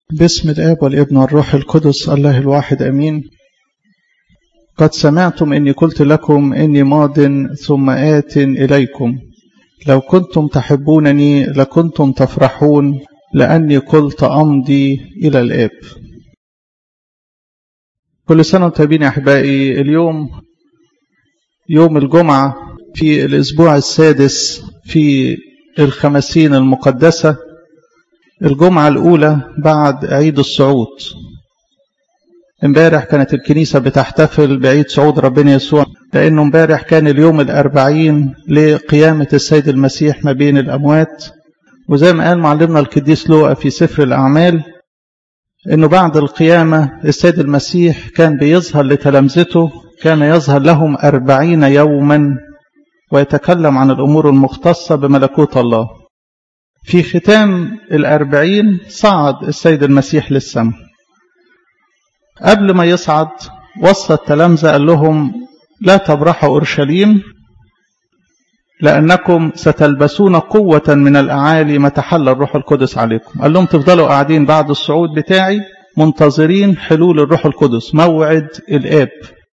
باسم الآب والابن والروح القدس الله الواحد أمين. قد سمعتم إني قلت لكم إني ماض ثم آت إليكم، لو كنتم تحبونني لكنتم تفرحون لأني قلت أمضي إلى الآب. كل سنة وانتم طيبين يا أحبائي. اليوم يوم الجمعة في الأسبوع السادس في الخمسين المقدسة، الجمعة الأولى بعد عيد الصعود. امبارح كانت الكنيسة بتحتفل بعيد صعود ربنا يسوع، لأنه امبارح كان اليوم 40 لقيامة السيد المسيح ما بين الأموات. وزي ما قال معلمنا القديس لوقا في سفر الأعمال أنه بعد القيامة السيد المسيح كان بيظهر لتلامذته، كان يظهر لهم 40 يوما ويتكلم عن الأمور المختصة بملكوت الله. في ختام 40 صعد السيد المسيح للسماء. قبل ما يصعد وصى التلامذة قال لهم: لا تبرحوا أورشليم لأنكم ستلبسون قوة من الأعالي ما تحل الروح القدس عليكم. قال لهم تفضلوا قاعدين بعد الصعود بتاعي منتظرين حلول الروح القدس، موعد الآب.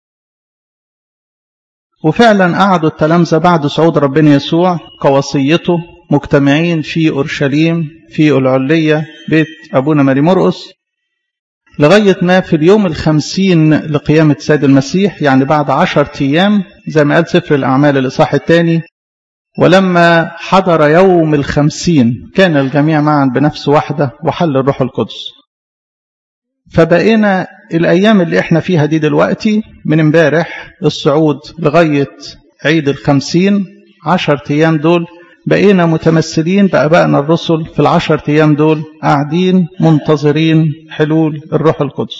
وفعلا قعدوا التلامذة بعد صعود ربنا يسوع كوصيته مجتمعين في أورشليم في العلية بيت أبونا ماري مرقس، لغاية ما في اليوم 50 لقيامة السيد المسيح، يعني بعد 10 أيام زي ما قال سفر الأعمال الإصحاح الثاني: ولما حضر يوم 50 كان الجميع معا بنفس واحدة وحل الروح القدس. فبقينا الأيام اللي احنا فيها دي دلوقتي من امبارح الصعود لغاية عيد 50، 10 أيام دول بقينا متمثلين بآبائنا الرسل في 10 أيام دول قاعدين منتظرين حلول الروح القدس.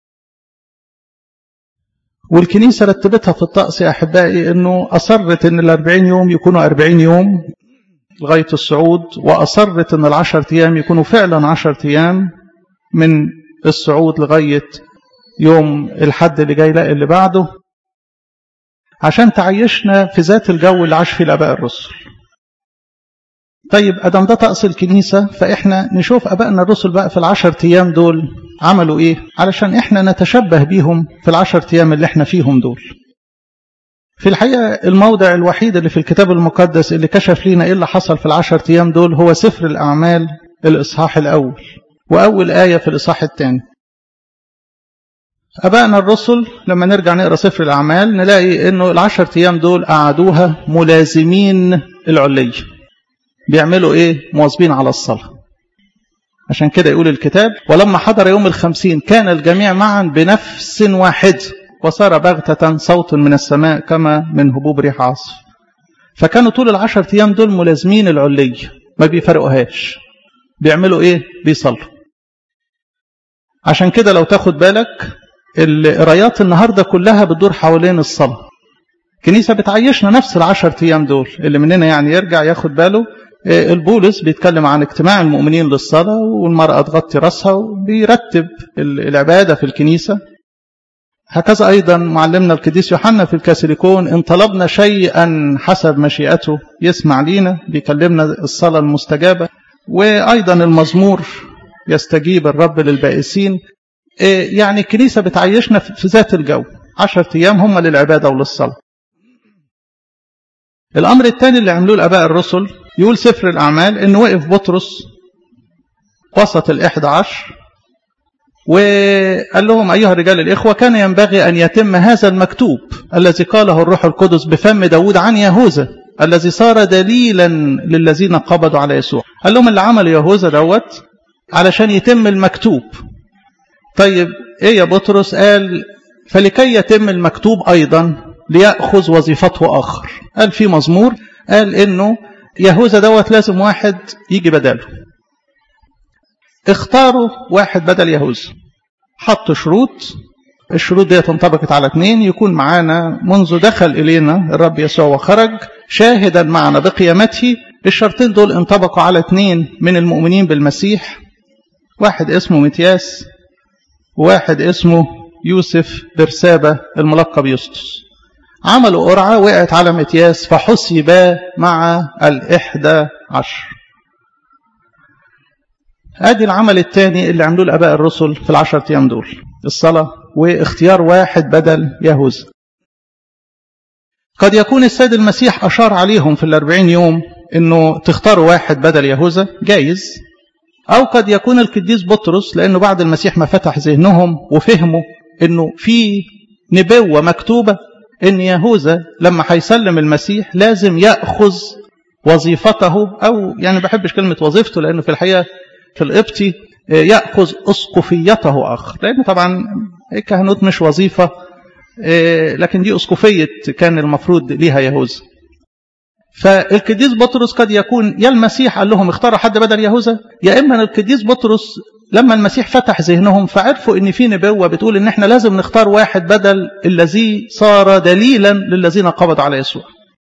والكنيسة رتبتها في الطقس يا أحبائي أنه أصرت أن 40 يوم يكونوا 40 يوم لغاية الصعود، وأصرت أن 10 أيام يكونوا فعلا 10 أيام من الصعود لغاية يوم الحد اللي جاي لا اللي بعده، عشان تعيشنا في ذات الجو اللي عاش فيه الآباء الرسل. طيب أدم ده طقس الكنيسة، فإحنا نشوف أبائنا الرسل بقى في 10 أيام دول عملوا إيه، علشان إحنا نتشبه بيهم في 10 أيام اللي إحنا فيهم دول. في الحقيقة الموضع الوحيد اللي في الكتاب المقدس اللي كشف لنا إيه اللي حصل في 10 أيام دول هو سفر الأعمال الإصحاح الأول وأول آية في الإصحاح الثاني. أبائنا الرسل لما نرجع نقرأ سفر الأعمال نلاقي إنه 10 أيام دول قعدوها ملازمين العلية. بيعملوا إيه؟ مواظبين على الصلاة. عشان كده يقول الكتاب: ولما حضر يوم 50 كان الجميع معا بنفس واحد وصار بغتة صوت من السماء كما من هبوب ريح عاصف. فكانوا طول 10 أيام دول ملازمين العلية، ما بيفرقوهاش. بيعملوا إيه؟ بيصلوا. عشان كده لو تاخد بالك القرايات النهاردة كلها بتدور حوالين الصلاة. الكنيسة بتعيشنا نفس 10 أيام دول. اللي مننا يعني يرجع ياخد باله، البولس بيتكلم عن اجتماع المؤمنين للصلاة، والمرأة تغطي رأسها، وبيرتب العبادة في الكنيسة. هكذا أيضا معلمنا القديس يوحنا في الكاثوليكون: إن طلبنا شيئا حسب مشيئته يسمع لينا، بيكلمنا الصلاة المستجابة. وأيضا المزمور: يستجيب الرب للبائسين. يعني الكنيسة بتعيشنا في ذات الجو، 10 أيام هم للعبادة وللصلاة. الأمر الثاني اللي عملوه الآباء الرسل، يقول سفر الأعمال إنه وقف بطرس وسط 11 وقال لهم: أيها الرجال الإخوة، كان ينبغي أن يتم هذا المكتوب الذي قاله الروح القدس بفم داود عن يهوذا الذي صار دليلا للذين قبضوا على يسوع. قال لهم اللي عمل يهوذا دوت علشان يتم المكتوب. طيب إيه يا بطرس؟ قال: فلكي يتم المكتوب أيضا ليأخذ وظيفته آخر. قال في مزمور قال إنه يهوذا دوت لازم واحد يجي بداله. اختاروا واحد بدل يهوذا، حطوا شروط. الشروط دي انطبقت على 2، يكون معانا منذ دخل إلينا الرب يسوع وخرج، شاهدا معنا بقيامته. الشرطين دول انطبقوا على 2 من المؤمنين بالمسيح، واحد اسمه متياس وواحد اسمه يوسف برسابة الملقب يسطس. عملوا قرعة وقعت على متياس فحسب مع 11. ادي العمل الثاني اللي عملوه الاباء الرسل في ال10 ايام دول، الصلاة واختيار واحد بدل يهوذا. قد يكون السيد المسيح أشار عليهم في 40 يوم انه تختاروا واحد بدل يهوذا، جايز. او قد يكون القديس بطرس، لانه بعد المسيح ما فتح ذهنهم وفهموا انه في نبوة مكتوبة ان يهوذا لما هيسلم المسيح لازم يأخذ وظيفته، او يعني بحبش كلمة وظيفته لانه في الحقيقة في القبطي يأخذ أسقفيته آخر، لأن طبعا الكهنوت مش وظيفة، لكن دي أسقفية كان المفروض ليها يهوذا. فالقديس بطرس قد يكون يا المسيح قال لهم اختاروا حد بدل يهوذا، يا إما القديس بطرس لما المسيح فتح ذهنهم فعرفوا ان في نبوة بتقول ان احنا لازم نختار واحد بدل الذي صار دليلا للذين قبضوا على يسوع.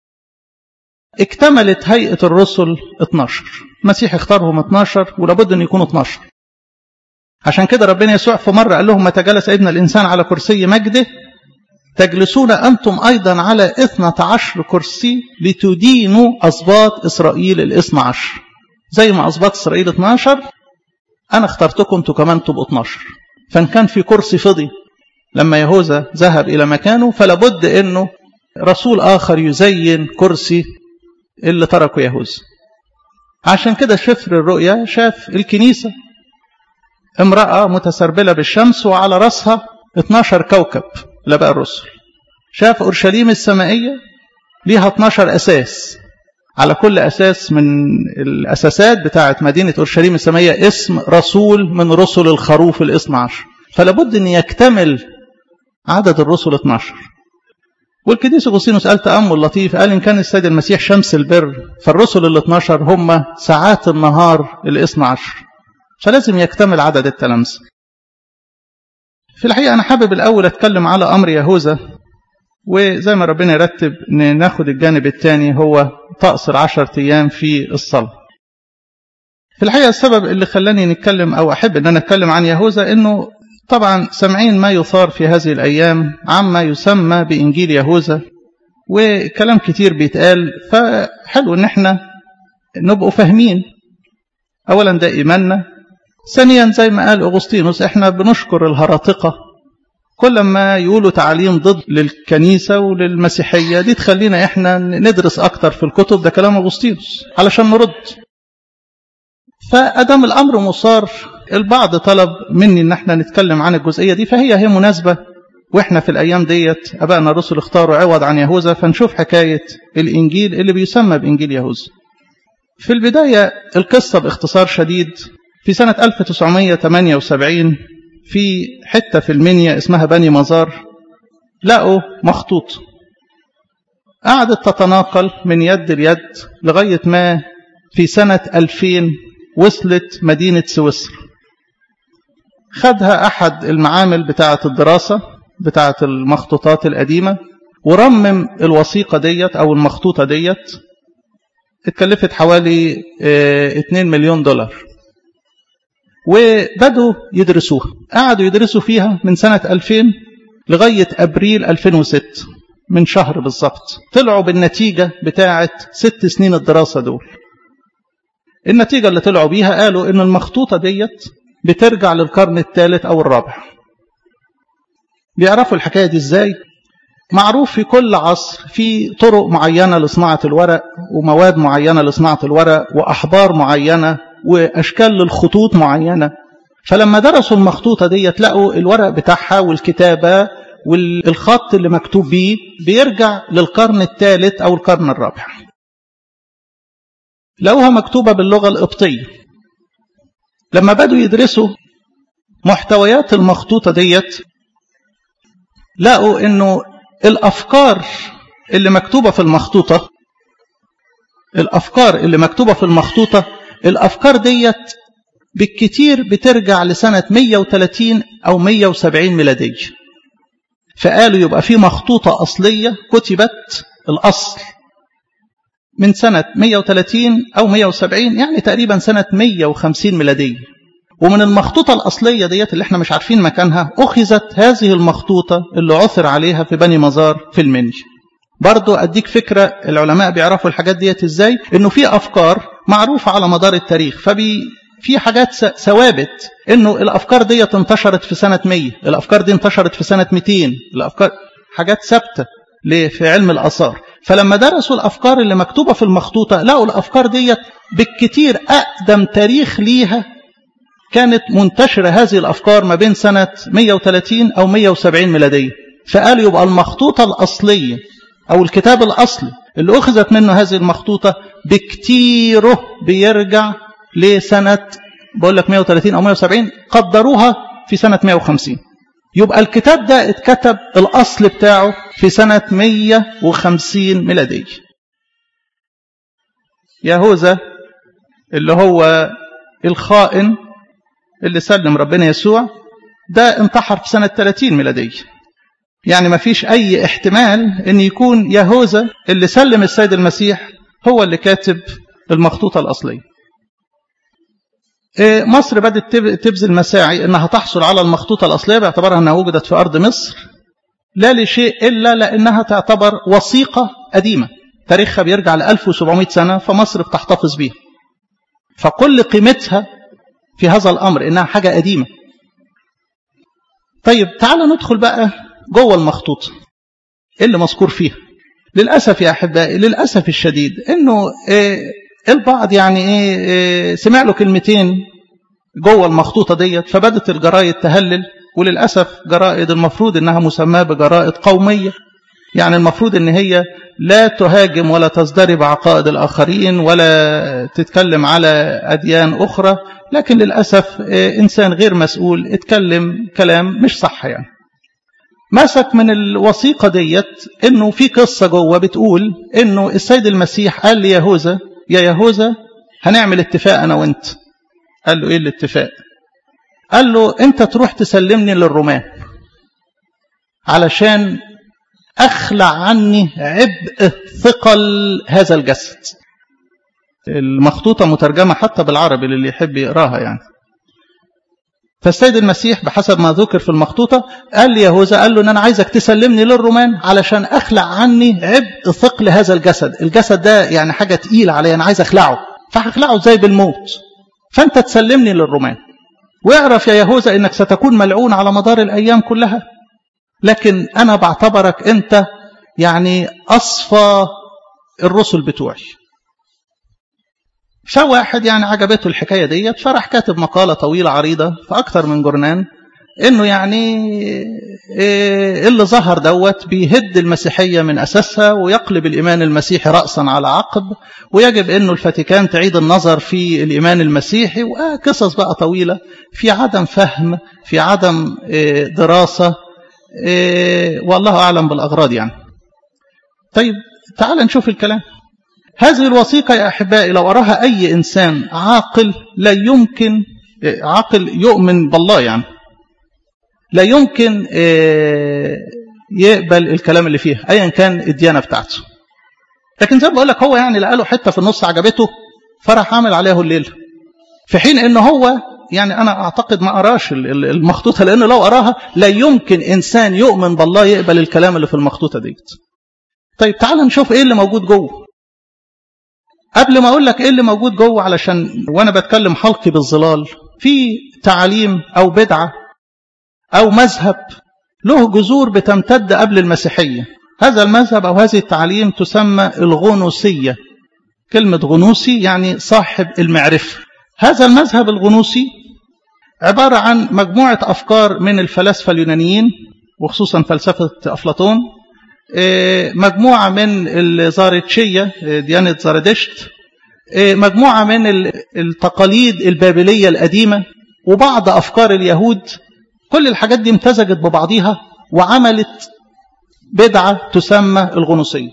اكتملت هيئة الرسل 12، المسيح اختارهم 12 ولابد ان يكونوا 12. عشان كده ربنا يسوع في مرة قال لهم متى جلس ابن الإنسان على كرسي مجده تجلسون أنتم أيضا على 12 كرسي لتدينوا أسباط إسرائيل 12. زي ما أسباط إسرائيل 12 أنا اخترتكم أنتم كمان تبقوا 12. فإن كان في كرسي فضي لما يهوذا ذهب إلى مكانه فلابد أنه رسول آخر يزين كرسي اللي تركه يهوذا. عشان كده شفر الرؤيا شاف الكنيسة امرأة متسربلة بالشمس وعلى رأسها 12 كوكب لبقى الرسل. شاف أورشليم السمائية ليها 12 أساس، على كل أساس من الأساسات بتاعة مدينة أورشليم السمائية اسم رسول من رسل الخروف 12. فلابد أن يكتمل عدد الرسل 12. والقديس أغسطينوس قال تأمل لطيف، قال إن كان السيد المسيح شمس البر فالرسل 12 هم ساعات النهار 12، فلازم يكتمل عدد التلامذة. في الحقيقة أنا حابب الأول أتكلم على أمر يهوذا، وزي ما ربنا يرتب ناخد الجانب الثاني هو طقس 10 أيام في الصلاة. في الحقيقة السبب اللي خلاني نتكلم أو أحب أن أنا أتكلم عن يهوذا إنه طبعا سمعين ما يثار في هذه الأيام عما يسمى بإنجيل يهوذا، وكلام كتير بيتقال، فحلو إن احنا نبقوا فاهمين أولا ده إيماننا. ثانيا زي ما قال أغسطينوس احنا بنشكر الهراطقة كل ما يقولوا تعاليم ضد للكنيسة وللمسيحية، دي تخلينا احنا ندرس أكتر في الكتب، ده كلام أغسطينوس علشان نرد. فأدام الأمر مصار البعض طلب مني ان احنا نتكلم عن الجزئية دي، فهي مناسبة، واحنا في الأيام ديت أبائنا الرسل اختاروا عوض عن يهوذا، فنشوف حكاية الإنجيل اللي بيسمى بإنجيل يهوذا. في البداية القصة باختصار شديد، في سنة 1978 في حتة في المنيا اسمها بني مزار لقوا مخطوط قعدت تتناقل من يد ليد لغاية ما في سنة 2000 وصلت مدينة سويسرا. خدها أحد المعامل بتاعة الدراسة بتاعة المخطوطات القديمة ورمم الوثيقة ديت أو المخطوطة ديت، اتكلفت حوالي 2 مليون دولار، وبدوا يدرسوها. قعدوا يدرسوا فيها من سنة 2000 لغاية أبريل 2006، من شهر بالضبط. طلعوا بالنتيجة بتاعة 6 سنين الدراسة دول. النتيجة اللي طلعوا بيها قالوا إن المخطوطة ديت بترجع للقرن الثالث أو الرابع. بيعرفوا الحكاية دي إزاي؟ معروف في كل عصر في طرق معينة لصناعة الورق ومواد معينة لصناعة الورق وأحبار معينة وأشكال للخطوط معينة. فلما درسوا المخطوطة دي تلاقوا الورق بتاعها والكتابة والخط اللي مكتوب بيه بيرجع للقرن الثالث أو القرن الرابع. لقوها مكتوبة باللغة القبطية. لما بدوا يدرسوا محتويات المخطوطة ديت لقوا إنه الأفكار اللي مكتوبة في المخطوطة، الأفكار ديت بالكتير بترجع لسنة 130 أو 170 ميلادية. فقالوا يبقى في مخطوطة أصلية كتبت الأصل من سنة 130 أو 170، يعني تقريبا سنة 150 ميلادية. ومن المخطوطة الأصلية ديت اللي احنا مش عارفين مكانها أخذت هذه المخطوطة اللي عثر عليها في بني مزار في المنيا. برضو أديك فكرة العلماء بيعرفوا الحاجات ديت إزاي، إنه في أفكار معروفة على مدار التاريخ في حاجات ثوابت، انه الافكار دي انتشرت في سنة 100، الافكار دي انتشرت في سنة 200، الافكار حاجات ثابتة في علم الاثار. فلما درسوا الافكار اللي مكتوبة في المخطوطة لقوا الافكار دي بالكتير اقدم تاريخ ليها كانت منتشرة هذه الافكار ما بين سنة 130 او 170 ميلادية. فقالوا يبقى المخطوطة الاصلية او الكتاب الاصلي اللي اخذت منه هذه المخطوطة بكتيره بيرجع لسنة بقول لك 130 أو 170، قدروها في سنة 150. يبقى الكتاب ده اتكتب الأصل بتاعه في سنة 150 ميلادية. يهوذا اللي هو الخائن اللي سلم ربنا يسوع ده انتحر في سنة 30 ميلادية. يعني ما فيش أي احتمال أن يكون يهوذا اللي سلم السيد المسيح هو اللي كاتب المخطوطة الأصلية. مصر بدأت تبذل مساعي أنها تحصل على المخطوطة الأصلية باعتبارها أنها وجدت في أرض مصر، لا لشيء إلا لأنها تعتبر وثيقة قديمة تاريخها بيرجع ل 1700 سنة، فمصر بتحتفظ بيها. فكل قيمتها في هذا الأمر إنها حاجة قديمة. طيب تعالوا ندخل بقى جوه المخطوطة اللي مذكور فيها. للأسف يا أحبائي، للأسف الشديد إنه البعض يعني سمع له كلمتين جوه المخطوطة ديت فبدت الجرائد تهلل. وللأسف جرائد المفروض إنها مسماة بجرائد قومية، يعني المفروض إن هي لا تهاجم ولا تزدرب عقائد الآخرين ولا تتكلم على أديان أخرى، لكن للأسف إنسان غير مسؤول اتكلم كلام مش صح. يعني مسك من الوثيقة ديت إنه في قصة جوه بتقول إنه السيد المسيح قال ليهوذا: يا يهوذا هنعمل اتفاق أنا وإنت. قال له إيه الاتفاق؟ قال له أنت تروح تسلمني للرومان علشان أخلع عني عبء ثقل هذا الجسد. المخطوطة مترجمة حتى بالعربي للي يحب يقراها يعني. فالسيد المسيح بحسب ما ذكر في المخطوطة قال ليهوذا، قال له إن أنا عايزك تسلمني للرومان علشان أخلع عني عبء ثقل هذا الجسد. الجسد ده يعني حاجة تقيلة علي، أنا عايز أخلعه، فهخلعه زي بالموت، فأنت تسلمني للرومان. واعرف يا يهوذا إنك ستكون ملعون على مدار الأيام كلها، لكن أنا بعتبرك أنت يعني أصفى الرسل بتوعي. فواحد يعني عجبته الحكاية ديت فرح كاتب مقالة طويلة عريضة في أكثر من جرنان إنه يعني اللي ظهر دوت بيهد المسيحية من أساسها ويقلب الإيمان المسيحي رأسا على عقب، ويجب إنه الفاتيكان تعيد النظر في الإيمان المسيحي، وقصص بقى طويلة في عدم فهم، في عدم دراسة، والله أعلم بالأغراض يعني. طيب تعال نشوف الكلام. هذه الوثيقة يا أحبائي لو أراها أي إنسان عاقل لا يمكن، عاقل يؤمن بالله يعني، لا يمكن يقبل الكلام اللي فيها أيا كان الديانة بتاعته. لكن زي ما بقول لك هو يعني لقاله حتة في النص عجبته فرح عامل عليه الليل، في حين إنه هو يعني أنا أعتقد ما أراش المخطوطة، لأنه لو أراها لا يمكن إنسان يؤمن بالله يقبل الكلام اللي في المخطوطة ديت. طيب تعال نشوف إيه اللي موجود جوه. قبل ما أقول لك إيه اللي موجود جوه، علشان وأنا بتكلم حلقي بالظلال، في تعاليم أو بدعة أو مذهب له جذور بتمتد قبل المسيحية. هذا المذهب أو هذه التعاليم تسمى الغنوصية. كلمة غنوصي يعني صاحب المعرفة. هذا المذهب الغنوصي عبارة عن مجموعة أفكار من الفلاسفة اليونانيين وخصوصا فلسفة أفلاطون، مجموعة من الزارتشية ديانة زردشت، مجموعة من التقاليد البابلية القديمة، وبعض أفكار اليهود. كل الحاجات دي امتزجت ببعضها وعملت بدعة تسمى الغنوصية.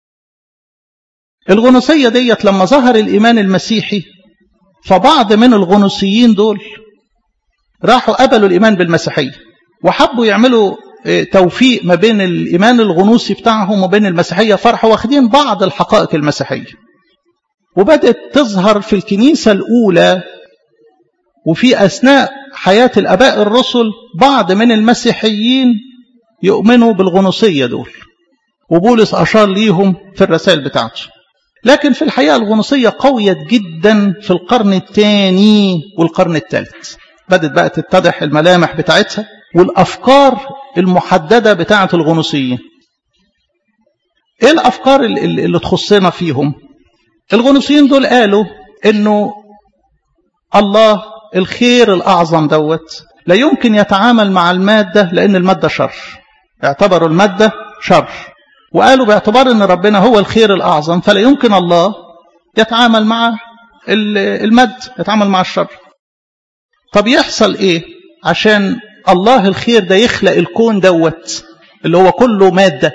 الغنوصية ديت لما ظهر الإيمان المسيحي فبعض من الغنوصيين دول راحوا قبلوا الإيمان بالمسيحية وحبوا يعملوا توفيق ما بين الإيمان الغنوصي بتاعهم وبين المسيحية، فرحوا واخدين بعض الحقائق المسيحية. وبدأت تظهر في الكنيسة الأولى وفي أثناء حياة الآباء الرسل بعض من المسيحيين يؤمنوا بالغنوصية دول، وبولس أشار ليهم في الرسائل بتاعته. لكن في الحقيقة الغنوصية قوية جدا في القرن الثاني والقرن الثالث، بدأت بقى تتضح الملامح بتاعتها والأفكار المحددة بتاعة الغنوصيين. إيه الأفكار اللي تخصنا فيهم؟ الغنوصيين دول قالوا إنه الله الخير الأعظم دوت لا يمكن يتعامل مع المادة، لأن المادة شر، اعتبروا المادة شر، وقالوا باعتبار أن ربنا هو الخير الأعظم فلا يمكن الله يتعامل مع المادة، يتعامل مع الشر. طب يحصل إيه عشان الله الخير ده يخلق الكون دوت اللي هو كله مادة؟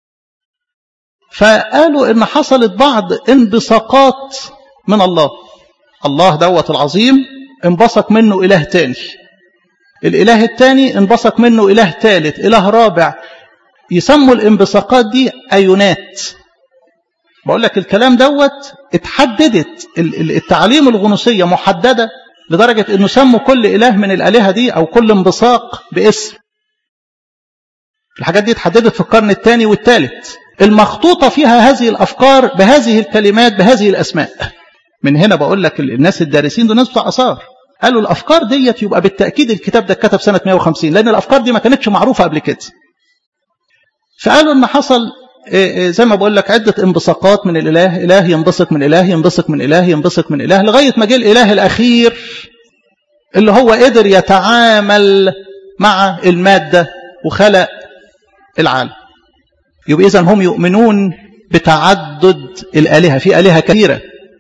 فقالوا إن حصلت بعض انبثاقات من الله. الله دوت العظيم انبثق منه إله تاني، الإله التاني انبثق منه إله ثالث، إله رابع، يسموا الانبثاقات دي أيونات. بقول لك الكلام دوت اتحددت التعليم الغنوصية محددة لدرجة انه سموا كل إله من الآلهة دي أو كل انبثاق باسم. الحاجات دي اتحددت في القرن الثاني والثالث، المخطوطة فيها هذه الأفكار بهذه الكلمات بهذه الأسماء. من هنا بقول لك الناس الدارسين دول ناس بتوع آثار قالوا الأفكار ديت يبقى بالتأكيد الكتاب ده اتكتب سنة 150، لأن الأفكار دي ما كانتش معروفة قبل كده. فقالوا ان حصل زي ما بقول لك عدة انبثاقات من الإله، إله ينبثق من إله، ينبثق من إله، ينبثق من إله، لغاية ما جه الإله الأخير اللي هو قدر يتعامل مع المادة وخلق العالم. يبقى إذن هم يؤمنون بتعدد الآلهة، في آلهة كثيرة،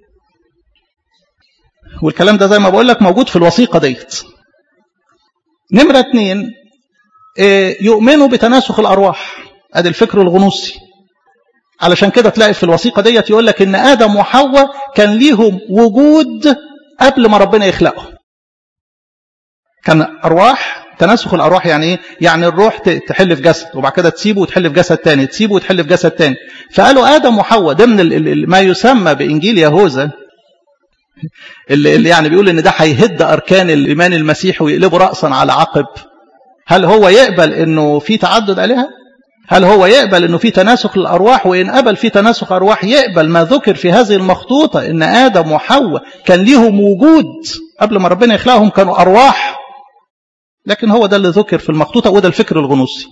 والكلام ده زي ما بقول لك موجود في الوثيقة ديت. نمرة 2 يؤمنوا بتناسخ الأرواح، ادي الفكر الغنوصي. علشان كده تلاقي في الوثيقة ديت يقول لك ان آدم وحواء كان ليهم وجود قبل ما ربنا يخلقهم. كان أرواح، تناسخ الأرواح يعني ايه؟ يعني الروح تحل في جسد وبعد كده تسيبه وتحل في جسد تاني، تسيبه وتحل في جسد تاني. فقالوا آدم وحواء ضمن ما يسمى بإنجيل يهوذا، اللي يعني بيقول ان ده هيهد أركان الإيمان المسيحي ويقلبه رأسا على عقب. هل هو يقبل انه في تعدد آلهة؟ هل هو يقبل انه في تناسخ للأرواح؟ وإن قبل في تناسخ أرواح يقبل ما ذكر في هذه المخطوطة ان آدم وحواء كان ليهم وجود قبل ما ربنا يخلقهم، كانوا أرواح. لكن هو ده اللي ذكر في المخطوطة، وده الفكر الغنوصي.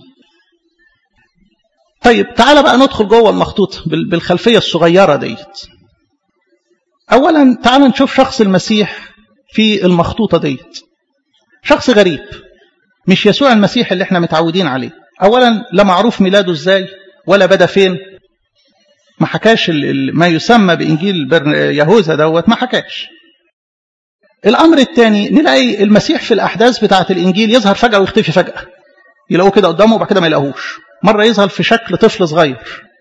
طيب تعال بقى ندخل جوه المخطوطة بالخلفية الصغيرة ديت. أولا تعال نشوف شخص المسيح في المخطوطة ديت. شخص غريب، مش يسوع المسيح اللي احنا متعودين عليه. أولا لا معروف ميلاده ازاي ولا بدأ فين، ما حكاش ما يسمى بإنجيل يهوذا دوت، ما حكاش. الأمر الثاني نلاقي المسيح في الأحداث بتاعة الإنجيل يظهر فجأة ويختفي فجأة، يلاقوه كده قدامه وبعد كده ما يلاقوهوش. مرة يظهر في شكل طفل صغير،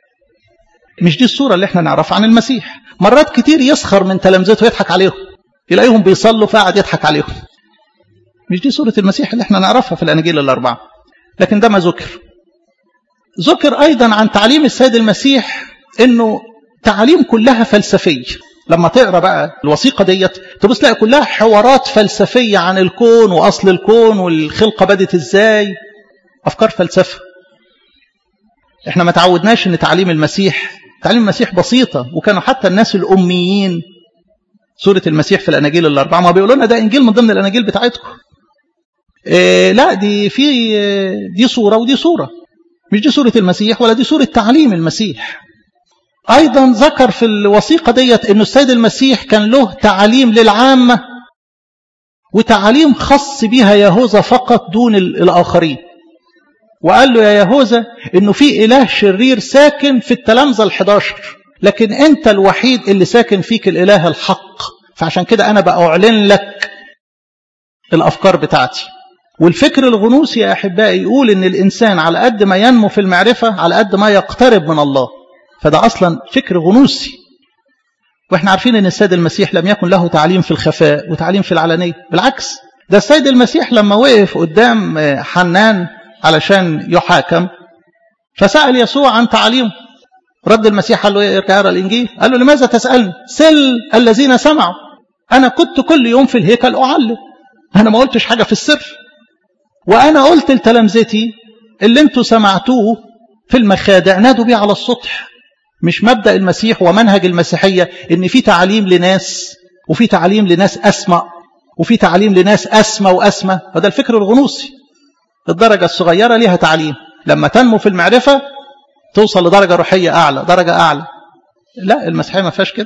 مش دي الصورة اللي احنا نعرفها عن المسيح. مرات كتير يسخر من تلامذته ويضحك عليهم، يلاقيهم بيصلوا فقعد يضحك عليهم. مش دي صورة المسيح اللي احنا نعرفها في الأناجيل الأربعة. لكن ده ما ذكر أيضا عن تعليم السيد المسيح إنه تعليم كلها فلسفية. لما تقرأ بقى الوثيقة ديت تبص تلاقي كلها حوارات فلسفية عن الكون وأصل الكون والخلقة بدت إزاي، أفكار فلسفة. إحنا ما تعودناش إن تعليم المسيح بسيطة، وكانوا حتى الناس الأميين سورة المسيح في الأناجيل الأربعة ما بيقولوا لنا ده إنجيل من ضمن الأناجيل بتاعتكم. لا دي صورة ودي صورة، مش دي صورة المسيح ولا دي صورة تعليم المسيح. أيضا ذكر في الوثيقة ديت أن السيد المسيح كان له تعليم للعامة وتعليم خاص بها يهوذا فقط دون الآخرين. وقال له يا يهوذا أنه في إله شرير ساكن في التلامذة 11، لكن أنت الوحيد اللي ساكن فيك الإله الحق، فعشان كده أنا بقى أعلن لك الأفكار بتاعتي. والفكر الغنوصي يا أحبائي يقول أن الإنسان على قد ما ينمو في المعرفة على قد ما يقترب من الله، فده أصلا فكر غنوصي. وإحنا عارفين أن السيد المسيح لم يكن له تعليم في الخفاء وتعليم في العلانية، بالعكس ده السيد المسيح لما وقف قدام حنان علشان يحاكم فسأل يسوع عن تعليمه، رد المسيح قال له ارجع اقرا الإنجيل، قال له لماذا تسألني؟ سل الذين سمعوا، أنا كنت كل يوم في الهيكل أعلم، أنا ما قلتش حاجة في السر، وأنا قلت لتلامذتي اللي انتوا سمعتوه في المخادع نادوا بيه على السطح. مش مبدأ المسيح ومنهج المسيحية إن في تعليم لناس وفي تعليم لناس أسمى وفي تعليم لناس أسمى وأسمى. وده الفكر الغنوصي. الدرجة الصغيرة ليها تعليم، لما تنمو في المعرفة توصل لدرجة روحية أعلى، درجة أعلى. لا، المسيحية ما فيهاش كده.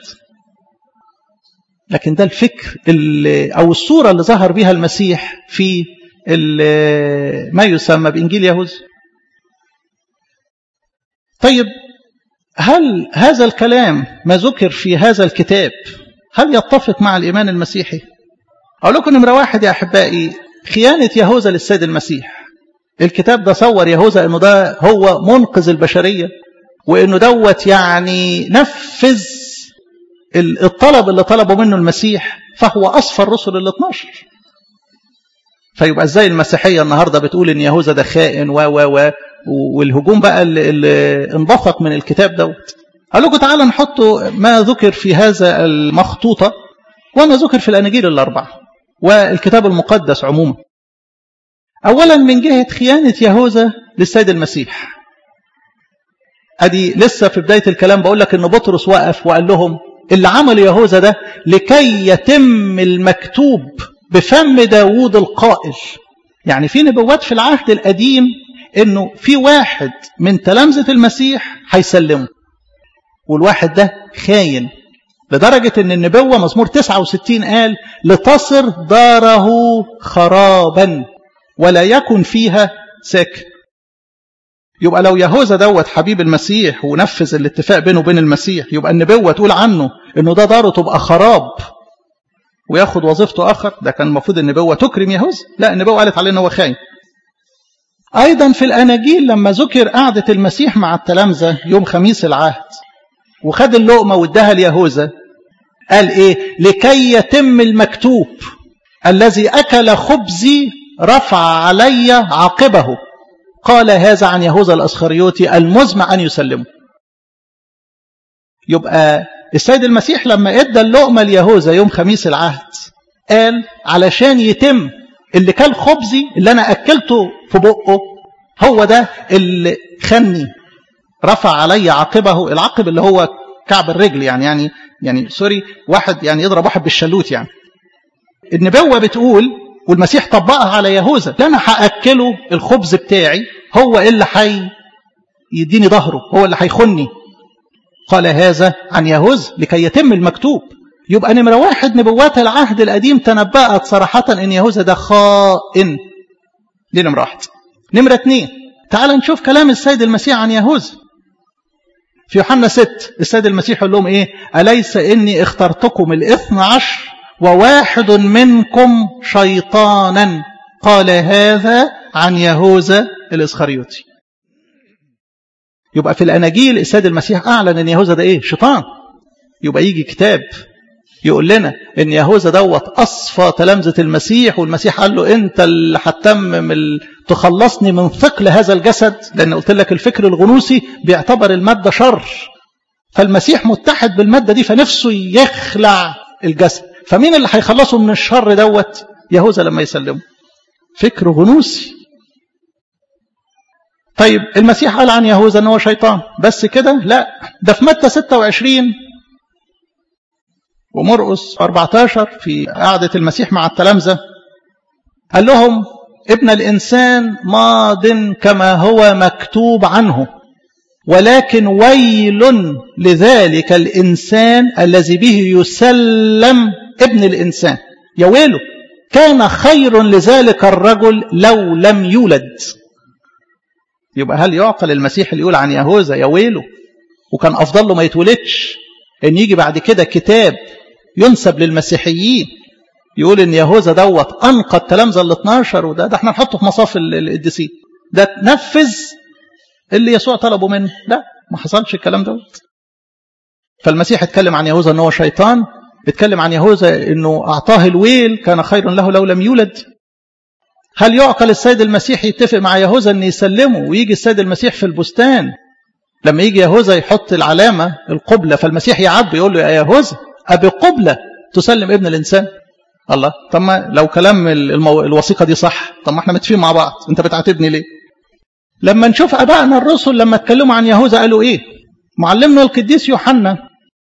لكن ده الفكر أو الصورة اللي ظهر بها المسيح في ما يسمى بإنجيل يهوذا. طيب، هل هذا الكلام ما ذكر في هذا الكتاب هل يتفق مع الإيمان المسيحي؟ أقول لكم نمرة واحد يا أحبائي، خيانة يهوذا للسيد المسيح. الكتاب ده صور يهوذا إنه ده هو منقذ البشرية، وإنه دوت يعني نفذ الطلب اللي طلبه منه المسيح، فهو أصفى الرسل ال12. فيبقى ازاي المسيحية النهاردة بتقول إن يهوذا ده خائن والهجوم بقى اللي انبثق من الكتاب دوت. قال لكم تعالى نحط ما ذكر في هذا المخطوطة وما ذكر في الأناجيل ال4 والكتاب المقدس عموما. أولا من جهة خيانة يهوذا للسيد المسيح، أدي لسه في بداية الكلام بقول لك إن بطرس وقف وقال لهم اللي عمل يهوذا ده لكي يتم المكتوب بفم داوود القائل. يعني في نبوات في العهد القديم إنه في واحد من تلامذة المسيح هيسلمه، والواحد ده خاين، لدرجة إن النبوة مزمور 69 قال لتصر داره خرابا ولا يكن فيها ساكن. يبقى لو يهوذا دوت حبيب المسيح ونفذ الاتفاق بينه وبين المسيح، يبقى النبوة تقول عنه إنه ده داره تبقى خراب وياخد وظيفته آخر. ده كان المفروض النبوة تكرم يهوذا، لا، النبوة قالت عليه إنه هو خاين. أيضا في الأناجيل لما ذكر قعدة المسيح مع التلامذة يوم خميس العهد وخد اللقمة واداها ليهوذا، قال إيه؟ لكي يتم المكتوب الذي أكل خبزي رفع علي عاقبه. قال هذا عن يهوذا الإسخريوطي المزمع أن يسلمه. يبقى السيد المسيح لما ادى اللقمة ليهوذا يوم خميس العهد قال علشان يتم اللي كان خبزي اللي أنا أكلته في بقه هو ده اللي خني، رفع علي عاقبه. العقب اللي هو كعب الرجل، يعني سوري، واحد يعني يضرب واحد بالشلوت. يعني النبوة بتقول والمسيح طبقها على يهوذا، أنا هأكله الخبز بتاعي، هو اللي يديني ظهره، هو اللي هيخني. قال هذا عن يهوذا لكي يتم المكتوب. يبقى نمرة واحد نبوات العهد القديم تنبأت صراحة إن يهوذا ده خائن. دي نمرة واحد. نمرة 2، تعال نشوف كلام السيد المسيح عن يهوذا في يوحنا 6. السيد المسيح يقول لهم إيه؟ أليس إني اخترتكم 12 وواحد منكم شيطانا. قال هذا عن يهوذا الإسخريوطي. يبقى في الأناجيل السيد المسيح أعلن إن يهوذا ده إيه؟ شيطان. يبقى يجي كتاب يقول لنا إن يهوذا دوت أصفى تلامذة المسيح، والمسيح قال له أنت اللي هتتمم تخلصني من ثقل هذا الجسد، لأن قلت لك الفكر الغنوصي بيعتبر المادة شر، فالمسيح متحد بالمادة دي فنفسه يخلع الجسد. فمين اللي هيخلصه من الشر دوت؟ يهوذا لما يسلمه. فكر غنوصي. طيب المسيح قال عن يهوذا أنه شيطان بس كده؟ لا، ده في متى 26 ومرقس 14 في قعدة المسيح مع التلامذة قال لهم ابن الإنسان ماض كما هو مكتوب عنه، ولكن ويل لذلك الإنسان الذي به يسلم ابن الإنسان. يا ويله، كان خير لذلك الرجل لو لم يولد. يبقى هل يعقل المسيح اللي يقول عن يهوذا يا ويله وكان أفضل له ما يتولدش، إن يجي بعد كده كتاب ينسب للمسيحيين يقول إن يهوذا دوت أنقذ تلامذة ال12، وده احنا نحطه في مصاف القديسين، ده نفذ اللي يسوع طلبه منه؟ لا، ما حصلش الكلام دوت. فالمسيح اتكلم عن يهوذا أنه شيطان، اتكلم عن يهوذا أنه أعطاه الويل كان خير له لو لم يولد. هل يعقل السيد المسيح يتفق مع يهوذا أن يسلمه ويجي السيد المسيح في البستان لما يجي يهوذا يحط العلامة القبلة فالمسيح يعب يقول له يا يهوذا أبي قبلة تسلم ابن الإنسان؟ الله، طب ما لو كلام الوثيقة دي صح، طب ما احنا متفقين مع بعض، انت بتعاتبني ليه؟ لما نشوف أبائنا الرسل لما اتكلموا عن يهوذا قالوا إيه؟ معلمنا القديس يوحنا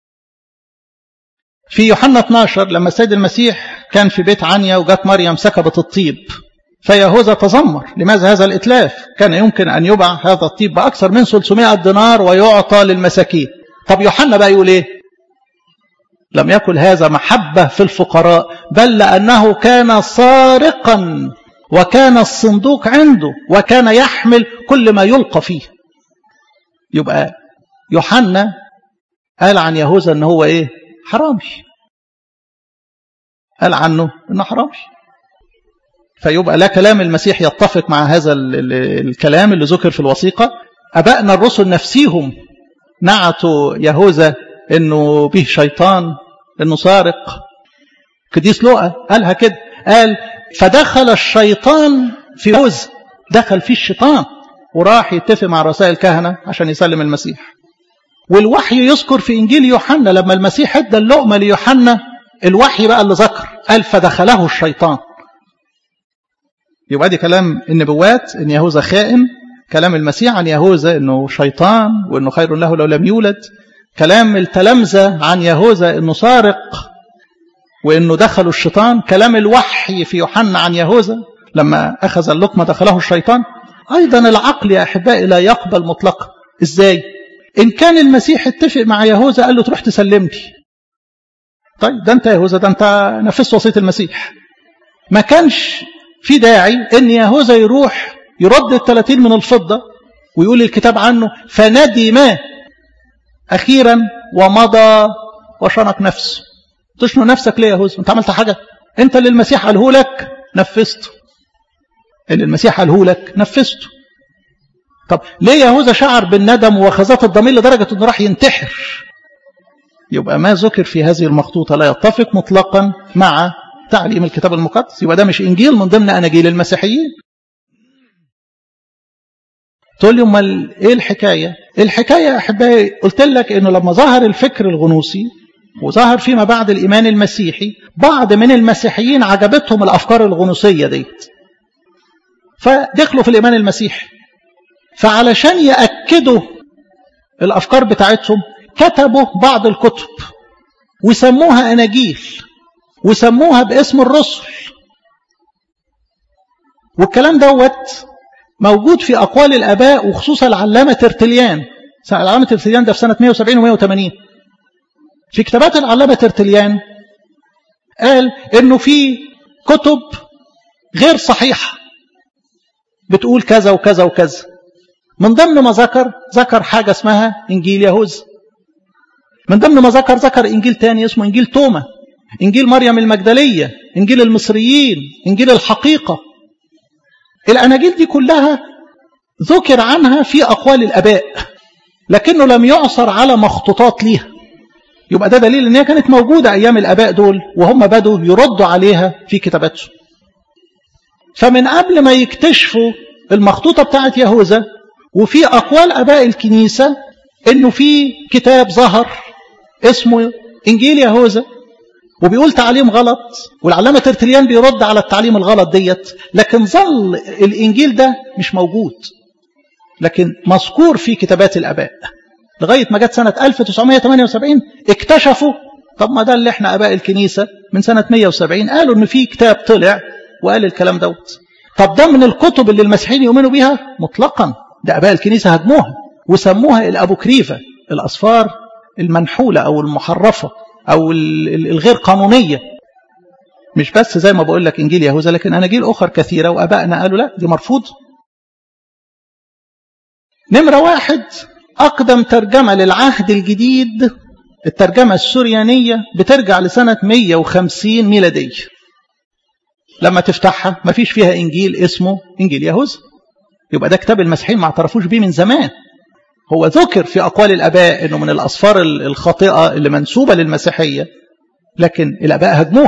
في يوحنا 12 لما السيد المسيح كان في بيت عنيا وجات مريم سكبت الطيب، فيهوذا تذمر لماذا هذا الإتلاف؟ كان يمكن أن يباع هذا الطيب بأكثر من 300 دينار ويعطى للمساكين. طب يوحنا بقى يقول إيه؟ لم يكن هذا محبة في الفقراء، بل لأنه كان سارقا وكان الصندوق عنده وكان يحمل كل ما يلقى فيه. يبقى يوحنا قال عن يهوذا أنه هو إيه؟ حرامي. قال عنه أنه حرامي. فيبقى لا كلام المسيح يتفق مع هذا الكلام اللي ذكر في الوثيقة. أبائنا الرسل نفسيهم نعتوا يهوذا أنه به شيطان، أنه سارق. قديس لوقا قالها كده، قال فدخل الشيطان في يهوذا، دخل فيه الشيطان وراح يتفق مع رؤساء الكهنة عشان يسلم المسيح. والوحي يذكر في إنجيل يوحنا لما المسيح ادى اللقمة ليوحنا، الوحي بقى اللي ذكر قال فدخله الشيطان. يبقى دي كلام النبوات ان يهوذا خائن، كلام المسيح عن يهوذا انه شيطان وانه خير له لو لم يولد، كلام التلامذة عن يهوذا انه سارق وانه دخلوا الشيطان، كلام الوحي في يوحنا عن يهوذا لما اخذ اللقمة دخله الشيطان. ايضا العقل يا احبائي لا يقبل مطلقا. ازاي؟ ان كان المسيح اتفق مع يهوذا قال له تروح تسلمني، طيب ده انت يهوذا ده انت نفذت وصية المسيح، ما كانش في داعي ان يهوذا يروح يرد 30 من الفضة ويقول الكتاب عنه فندم اخيرا ومضى وشنق نفسه. تشنق نفسك ليه يا يهوذا؟ انت عملت حاجة؟ انت اللي المسيح قاله لك نفذته، اللي المسيح قاله لك نفذته. طب ليه يهوذا شعر بالندم وخزات الضمير لدرجة انه راح ينتحر؟ يبقى ما ذكر في هذه المخطوطة لا يتفق مطلقا مع تعليم الكتاب المقدس. يبقى ده مش إنجيل من ضمن أناجيل المسيحيين. تقول لي امال ايه الحكاية؟ الحكاية يا أحبائي قلت لك إنه لما ظهر الفكر الغنوصي وظهر فيما بعد الإيمان المسيحي، بعض من المسيحيين عجبتهم الأفكار الغنوصية ديت فدخلوا في الإيمان المسيحي. فعلشان يأكدوا الأفكار بتاعتهم كتبوا بعض الكتب وسموها أناجيل وسموها باسم الرسل. والكلام دوت موجود في أقوال الآباء وخصوصا العلامة ترتليان. العلامة ترتليان ده في سنة 170 و180. في كتابات العلامة ترتليان قال إنه في كتب غير صحيحة بتقول كذا وكذا وكذا. من ضمن ما ذكر حاجة اسمها إنجيل يهوذا. من ضمن ما ذكر إنجيل تاني اسمه إنجيل توما، إنجيل مريم المجدلية، إنجيل المصريين، إنجيل الحقيقة. الأناجيل دي كلها ذكر عنها في أقوال الآباء لكنه لم يعثر على مخطوطات ليها. يبقى ده دليل أنها كانت موجودة أيام الآباء دول وهم بدوا يردوا عليها في كتاباتهم. فمن قبل ما يكتشفوا المخطوطة بتاعت يهوذا وفي أقوال آباء الكنيسة إنه في كتاب ظهر اسمه إنجيل يهوذا وبيقول تعليم غلط، والعلامة ترتليان بيرد على التعليم الغلط ديت، لكن ظل الإنجيل ده مش موجود لكن مذكور في كتابات الآباء لغاية ما جت سنة 1978 اكتشفوا. طب ما ده اللي احنا آباء الكنيسة من سنة 170 قالوا إن في كتاب طلع وقال الكلام دوت. طب ده من الكتب اللي المسيحيين يؤمنوا بيها؟ مطلقا. ده آباء الكنيسة هجموها وسموها الأبوكريفة، الأسفار المنحولة أو المحرفة أو الغير قانونية. مش بس زي ما بقول لك إنجيل يهوذا لكن أناجيل أخرى كثيرة وأبائنا قالوا لا دي مرفوض. نمرة 1 أقدم ترجمة للعهد الجديد الترجمة السريانية بترجع لسنة 150 ميلادية. لما تفتحها ما فيش فيها إنجيل اسمه إنجيل يهوذا. يبقى ده كتاب المسيحيين ما اعترفوش بيه من زمان. هو ذكر في أقوال الآباء إنه من الأسفار الخاطئة اللي منسوبة للمسيحية لكن الآباء هجموه.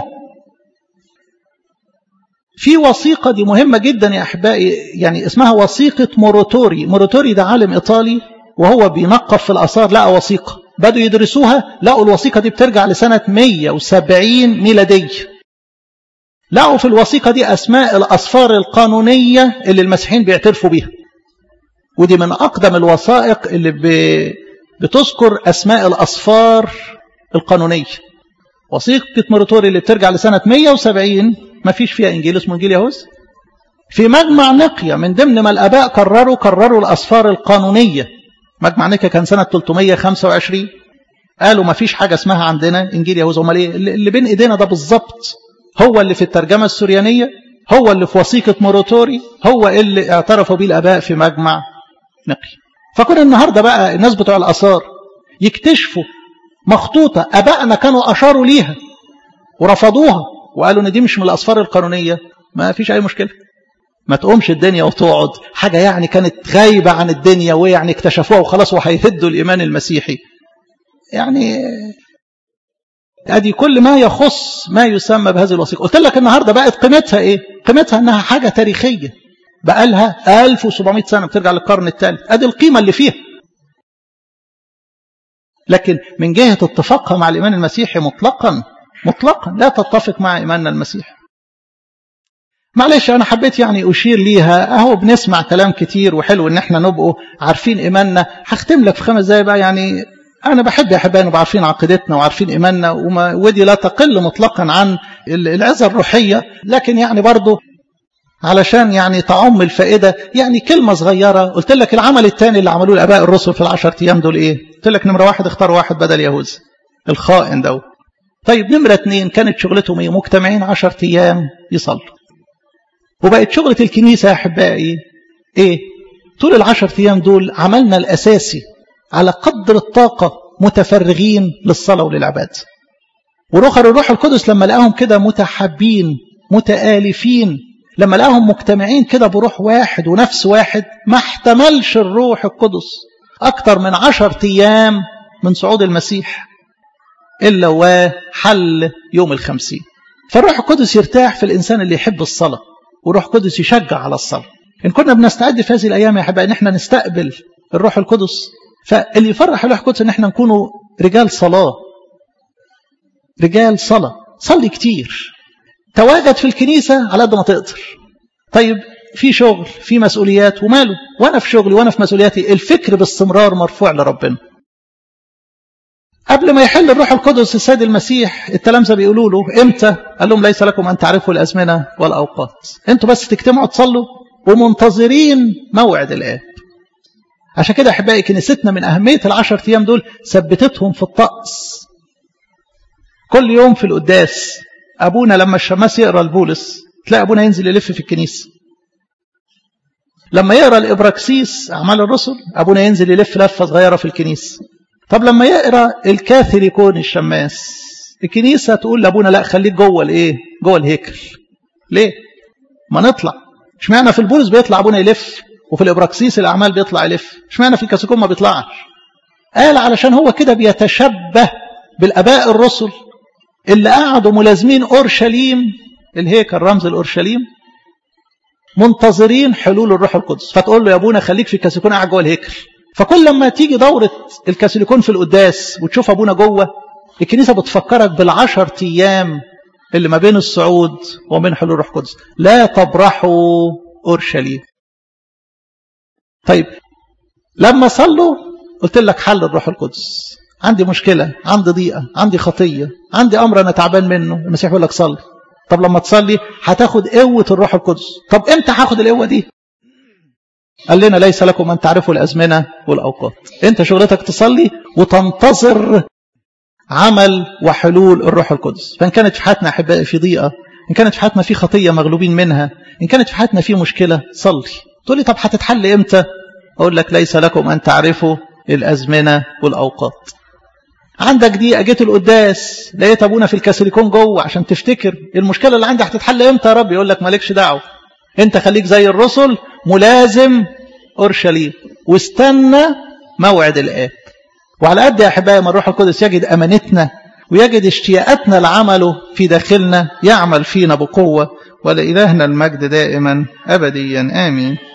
في وثيقة دي مهمة جدا يا أحبائي، يعني اسمها وثيقة موروتوري. موروتوري ده عالم إيطالي وهو بينقب في الآثار لقى وثيقة، بدوا يدرسوها لقوا الوثيقة دي بترجع لسنة 170 ميلادية. لقوا في الوثيقة دي أسماء الأسفار القانونية اللي المسيحيين بيعترفوا بيها، ودي من أقدم الوثائق اللي بتذكر أسماء الأصفار القانونية. وثيقة موريتوري اللي بترجع لسنة 170 ما فيش فيها إنجيل اسمه إنجيل يهوذا. في مجمع نقية من ضمن ما الآباء قرروا الأصفار القانونية. مجمع نقية كان سنة 325. قالوا ما فيش حاجة اسمها عندنا إنجيل يهوذا. امال ايه اللي بين إيدينا ده بالظبط؟ هو اللي في الترجمة السريانية، هو اللي في وثيقة موريتوري، هو اللي اعترفوا به الآباء في مجمع نقية. فكون النهاردة بقى الناس بتوع الآثار يكتشفوا مخطوطة آبائنا كانوا أشاروا ليها ورفضوها وقالوا إن دي مش من الأصفار القانونية، ما فيش أي مشكلة. ما تقومش الدنيا وتقعد حاجة يعني كانت غايبة عن الدنيا ويعني اكتشفوها وخلاص وهيهدوا الإيمان المسيحي. يعني ادي كل ما يخص ما يسمى بهذه الوثيقة. قلت لك النهاردة بقت قيمتها ايه؟ قيمتها انها حاجة تاريخية بقى لها 1700 سنة بترجع للقرن الثالث. ادي القيمة اللي فيها. لكن من جهة اتفاقها مع الإيمان المسيحي مطلقا لا تتفق مع إيماننا المسيحي. معلش أنا حبيت يعني أشير ليها. أهو بنسمع كلام كتير وحلو إن احنا نبقوا عارفين إيماننا. هختم لك في 5 دقايق بقى. يعني أنا بحب يا حبايبي نبقى عارفين عقيدتنا وعارفين إيماننا، ودي لا تقل مطلقا عن العظة الروحية. لكن يعني برضو علشان يعني تعم الفائدة يعني كلمة صغيرة. قلت لك العمل الثاني اللي عملوه الآباء الرسل في ال10 أيام دول إيه؟ قلت لك نمرة 1 اختاروا واحد بدل يهوذا الخائن ده. طيب نمرة 2 كانت شغلتهم إيه؟ مجتمعين 10 أيام يصلوا. وبقت شغلة الكنيسة يا أحبائي إيه؟ طول ال10 أيام دول عملنا الأساسي على قدر الطاقة متفرغين للصلاة وللعبادة. الروح القدس لما لقاهم كده متحابين متآلفين، لما لقاهم مجتمعين كده بروح واحد ونفس واحد، ما احتملش الروح القدس أكتر من 10 أيام من صعود المسيح إلا وحل يوم ال50. فالروح القدس يرتاح في الإنسان اللي يحب الصلاة، والروح القدس يشجع على الصلاة. إن كنا بنستعد في هذه الأيام يا حبايبي إن احنا نستقبل الروح القدس، فاللي يفرح الروح القدس إن احنا نكونوا رجال صلاة. رجال صلاة، صلي كتير، تواجد في الكنيسة على قد ما تقدر. طيب في شغل في مسؤوليات وماله، وأنا في شغلي وأنا في مسؤولياتي الفكر باستمرار مرفوع لربنا. قبل ما يحل الروح القدس السيد المسيح التلامذة بيقولوا له امتى؟ قال لهم ليس لكم أن تعرفوا الأزمنة والأوقات، انتوا بس تجتمعوا تصلوا ومنتظرين موعد الآب. عشان كده أحبائي كنيستنا من أهمية ال10 أيام دول ثبتتهم في الطقس. كل يوم في القداس أبونا لما الشماس يقرأ البولس تلاقي أبونا ينزل يلف في الكنيسة. لما يقرأ الإبراكسيس أعمال الرسل أبونا ينزل يلف لفة صغيرة في الكنيسة. طب لما يقرأ الكاثوليكون الشماس الكنيسة تقول لأبونا لا خليك جوه الإيه؟ جوه الهيكل. ليه؟ ما نطلع. اشمعنى في البولس بيطلع أبونا يلف وفي الإبراكسيس الأعمال بيطلع يلف؟ اشمعنى في الكاثوليكون ما بيطلعش؟ قال علشان هو كده بيتشبه بالآباء الرسل اللي قعدوا ملازمين أورشليم الهيكل رمز الأورشليم منتظرين حلول الروح القدس. فتقول له يا أبونا خليك في الكاثوليكون قاعد جوه الهيكل. فكل لما تيجي دورة الكاثوليكون في القداس وتشوف أبونا جوه الكنيسة بتفكرك بال10 أيام اللي ما بين الصعود ومن حلول الروح القدس. لا تبرحوا أورشليم. طيب لما صلوا قلت لك حل الروح القدس. عندي مشكلة، عندي ضيقة، عندي خطية، عندي أمر أنا تعبان منه، المسيح يقول لك صلي. طب لما تصلي هتاخد قوة الروح القدس. طب امتى هاخد القوة دي؟ قال لنا ليس لكم أن تعرفوا الأزمنة والأوقات. انت شغلتك تصلي وتنتظر عمل وحلول الروح القدس. فإن كانت في حياتنا أحبائي في ضيقة، إن كانت في حياتنا في خطية مغلوبين منها، إن كانت في حياتنا في مشكلة صلي. تقول لي طب هتتحل امتى؟ أقول لك ليس لكم أن تعرفوا الأزمنة والأوقات. عندك دي أجيت القداس لقيت أبونا في الكاثوليكون جوه عشان تفتكر المشكلة اللي عندي هتتحل امتى يا رب؟ يقول لك مالكش دعوة، انت خليك زي الرسل ملازم أورشليم واستنى موعد الآب. وعلى قد يا أحبائي ما الروح القدس يجد أمانتنا ويجد اشتياقاتنا لعمله في داخلنا يعمل فينا بقوة. ولإلهنا المجد دائما أبديا آمين.